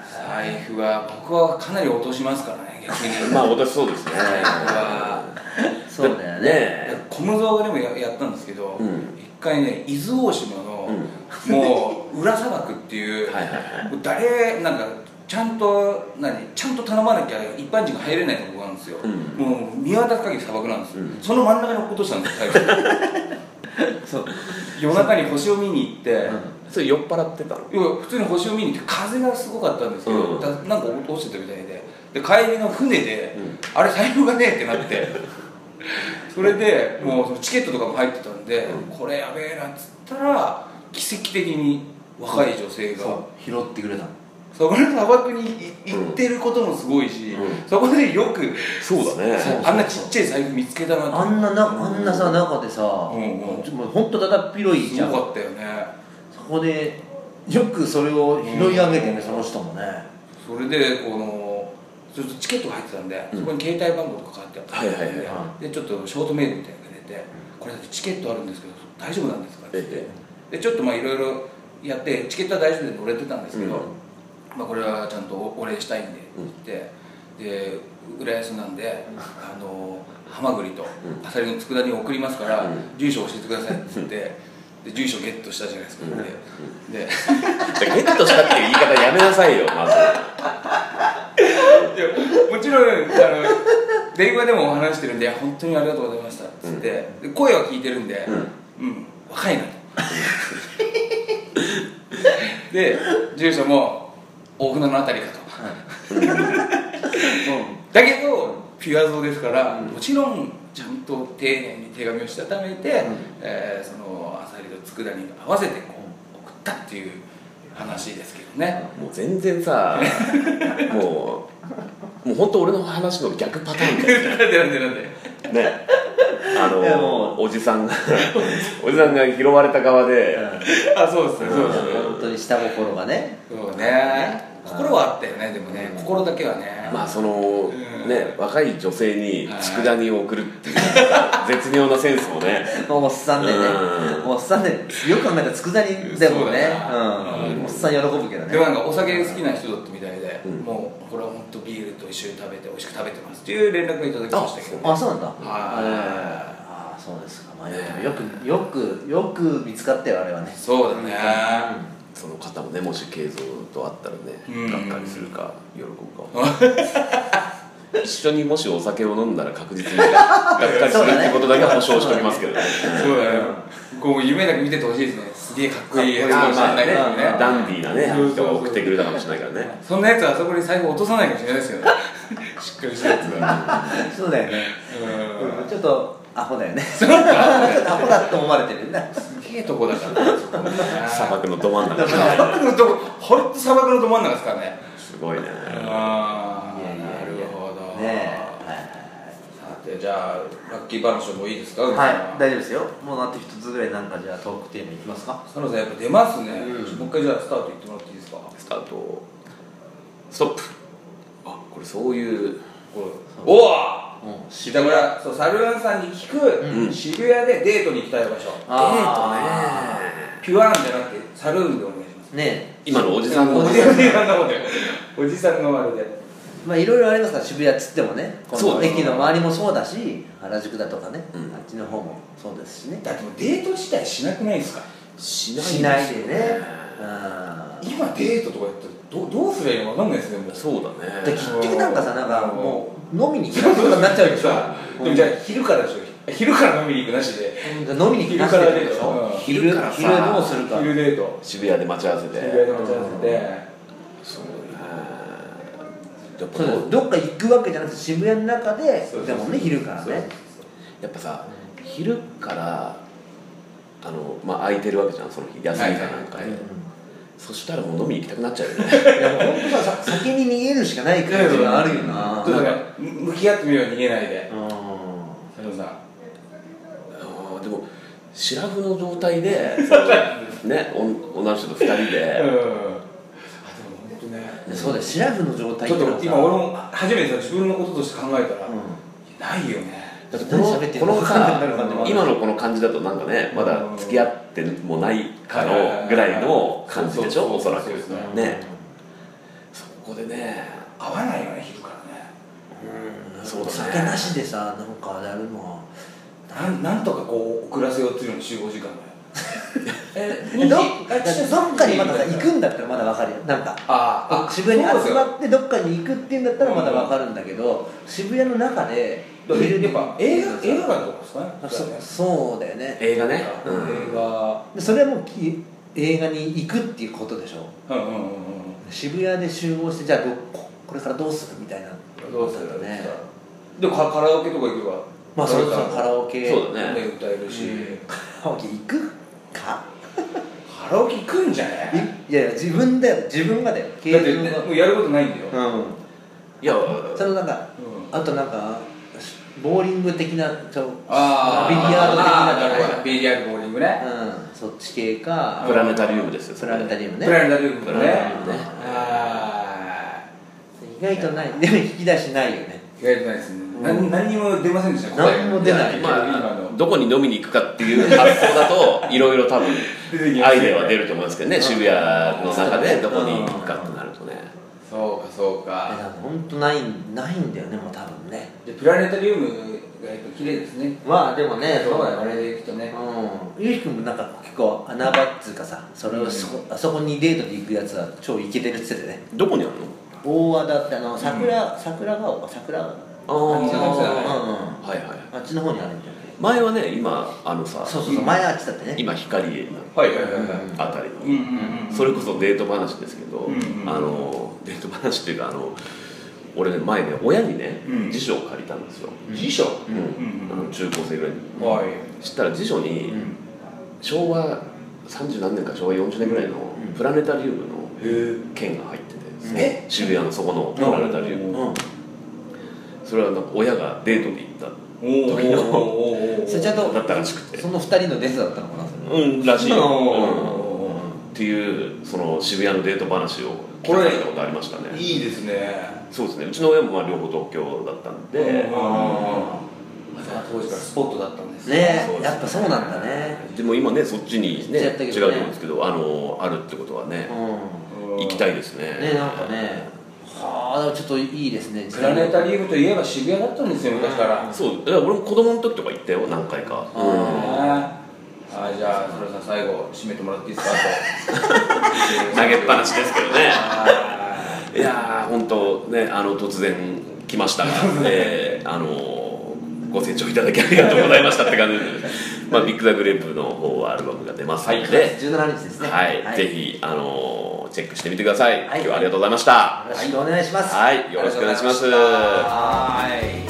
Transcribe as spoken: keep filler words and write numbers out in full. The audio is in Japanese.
財布は僕はかなり落としますからね、逆に。 まあ落としそうですね。財布はそうだよね。 コムゾウがでも や, やったんですけど、 うん、 一回ね、伊豆大島の、うん、もう裏砂漠っていうはいはい、はい、 誰なんかちゃんと何ちゃんと頼まなきゃ一般人が入れないところなんですよ、うん、もう見渡す限り砂漠なんですよ、うん、その真ん中に落っことしたんですよ、最後そう夜中に星を見に行って、うん、 それ酔っ払ってたの？ いや普通に星を見に行って風がすごかったんですけど、うん、だなんか落ちてたみたいで、で帰りの船で、うん、あれ財布がねえってなってそれでもうそのチケットとかも入ってたんで、うん、これやべえなっつったら奇跡的に若い女性が、うん、 拾ってくれたの。 そこの砂漠に行ってることもすごいし、うん、そこでよくそうだね、 あんなちっちゃい財布見つけたなと。 あんななあんなさ中でさ、うんうん、もうほんとだだっ広いじゃん。 すごかったよね。 そこでよくそれを拾い上げてね、うん、その人もね。 それでこのちょっとチケットが入ってたんで、うん、そこに携帯番号とか書いてあったんで、はいはいはい、でちょっとショートメールみたいなのが出て、これだってチケットあるんですけど大丈夫なんですかって言って、でちょっとまあいろいろやってチケットは大丈夫で乗れてたんですけど、うん、まあ、これはちゃんとお礼したいんでって言って、で浦安なんで、あのハマグリとアサリの佃煮を送りますから、うん、住所教えてくださいって言って、で住所ゲットしたじゃないですか、うん、で, でゲットしたっていう言い方やめなさいよ、まず。 いやもちろんあの電話でもお話してるんで、本当にありがとうございましたっつって、うん、で声は聞いてるんで、うん、うん、若いなとで住所も大船のあたりかと、うん、だけどピュアゾーですから、うん、もちろんちゃんと丁寧に手紙をしたためて、うん、えー、そのアサリと佃煮に合わせてこう送ったっていう話ですけどね。 もう全然さもうもう本当俺の話の逆パターンだよ。 なんでなんでなんでね、あのおじさんがおじさんが拾われた側で、 あ、そうですね、そうですね、 本当に下心がね、 そうね、心はあったよね、でもね、心だけはね、 まあそのね、若い女性に佃煮を送るっていう絶妙なセンスもね、 おっさんでね、おっさんでよく考えたら佃煮でもね、おっさん喜ぶけどね。 でもなんかお酒好きな人だったみたいで、もうこれは本当ビールと一緒に食べて美味しく食べてますっていう連絡をいただきましたけど。 あ、そうなんだ。 はい。 あ、そうですか。まあよくよくよく見つかったよ、あれはね。 そうだね。 その方もね、もし慶三と会ったらね、がっかりするか喜ぶか。一緒にもしお酒を飲んだら確実にがっかりするってことだけは保証しておきますけどね。 そうだね。こう夢だけ見ててほしいですね。すげえかっこいいやつかもしれないけどね。 ダンディーなね人が送ってくれたかもしれないからね。 そんなやつはあそこに財布落とさないかもしれないですよね。しっかりしたやつが。 そうだよね。ちょっとアホだよね。ちょっとアホだと思われてるんだ。 すげえとこだから砂漠のど真ん中。 砂漠のどほんと砂漠のど真ん中ですからね。 すごいね。 ああ、なるほど。ねえ。さて、じゃあラッキー話もいいですか？ はい、大丈夫ですよ。もうあと一つぐらいなんかじゃあトークテーマいきますか？ 佐野さんやっぱ出ますね。もう一回じゃあスタート言ってもらっていいですか？ スタート。ストップ。あ、これそういうおお。だからそうサルーンさんに聞く渋谷でデートに行きたい場所。デートね。ピュアンじゃなくてサルーンでお願いします。 ね、 今のおじさんのおじさんのおじさんのあれで。 まあいろいろありますから、渋谷っつってもね、この駅の周りもそうだし、原宿だとかね、あっちの方もそうですしね。 だってもうデート自体しなくないですか？ しないしないでね。 今デートとかやったらどどうすりゃいいのか分かんないですね。もうそうだね。 で結局なんかさ、なんかもう飲みに行くとかになっちゃうでしょ。 でもじゃあ昼からでしょ。昼から飲みに行くなしで。 飲みに行くなしでしょ。昼から昼どうするか。 昼デート。 渋谷で待ち合わせて。 渋谷で待ち合わせて。 そうね。 そうどっか行くわけじゃなくて渋谷の中ででもね、昼からね。 やっぱさ、昼からあのまあ空いてるわけじゃん、その日休みかなんかで。そしたらもう飲みに行きたくなっちゃうよね。 いやもう本当さ、先に逃げるしかない感じがあるよな。 だから向き合ってみよう、逃げないで。佐藤さん。 でもシラフの状態でね、女の人とふたりで。 そうだよ、シラフの状態。 ちょっと今俺も初めて自分のこととして考えたらないよね。 だってこのこのさ、今のこの感じだとなんかね、まだ付き合ってもないかのぐらいの感じでしょ、おそらくね。そ酒なしでさ、なんかやるのはなんなんとかこう遅らせようっていうのに集合時間だよえどどっかにまださ行くんだったらまだわかるよ。なんかああ渋谷に集まってどっかに行くっていうんだったらまだわかるんだけど、渋谷の中でやっぱ映画映画館とかですかね。 そそうだよね。 映画ね、 うん、映画でそれはもうき映画に行くっていうことでしょ。 うんうんうんうん渋谷で集合してじゃあどここれからどうするみたいなどうするね。 でもカラオケとか行けばまあそれこそカラオケそうだね歌えるし、 カラオケ行くかカラオケ行くんじゃないいやいや自分だよ自分がだよ。 だってねもうやることないんだよ、 うんいやそのなんか、 うん、 あとなんかボーリング的なちょあビリヤード的ななるほどビリヤードボーリングね、 うんそっち系かプラネタリウムですよ。 プラネタリウムねプラネタリウムねプラネタリウムねあ意外とないでも引き出しないよね。 意外とないですね、 うん、 何, 何にも出ませんでした何も出ない。 まあどこに飲みに行くかっていう発想だといろいろ多分アイデアは出ると思うんですけどね。渋谷の中でどこに行くかってなるとね。 そうかそうか本当ないないんだよねもう多分ね。 でプラネタリウムがやっぱ綺麗ですね。 まあでもねそうだよあれね。 で行くとね、 うんゆうきくんもなんか結構穴場っつうかさそれをそ、うん、あそこにデートで行くやつは超イケてるっつっててね。 どこにあるの？ 大和田ってあの桜、うん、桜ヶ丘桜ああっちのちの方、うんうん、 はいはい。 あっちの方にあるんだよね。 前はね今あのさそうそうそう前あっちだってね。 今光栄のはいはいはいはいあたりの、 うんうんうん、 それこそデート話ですけど、 うんうん、 あのデート話っていうかあの俺ね前ね親にね、 うん、 辞書を借りたんですよ。 辞書、 うんうん、あの中高生ぐらいに、 はい、 知ったら辞書に、うん、昭和さんじゅう何年か昭和よんじゅうねんぐらいのプラネタリウムの券が入っててですね、渋谷のそこのプラネタリウム、うん、それはなんか親がデートで行った時のそれちゃんとだったらしくてそのふたりのデートだったのかな。 うんらしいよ、うん、っていうその渋谷のデート話を聞いたことありましたね。 いいですね。 そうですねうちの親もまあ両方東京だったんで、 あ当時からスポットだったんですね。ねやっぱそうなんだね。 でも今ねそっちにねね違うと思うんですけどあのあるってことはね、うん、行きたいですね。 ねなんかねはあちょっといいですね。 プラネタリウムといえば渋谷だったんですよ昔から。 そう俺も子供の時とか行ったよ何回か。 うん、あじゃあそれさん最後締めてもらっていいですかと投げっぱなしですけどねいやー本当ねあの突然来ましたが、えー、あのご清聴いただきありがとうございましたって感じで、まあ、ビッグザグレープの方はアルバムが出ますので、 はい、じゅうしちにちですね、 はいはい、ぜひあのチェックしてみてください、はい、今日はありがとうございました。 よろしくお願いします。 はい、よろしくお願いします。 はい。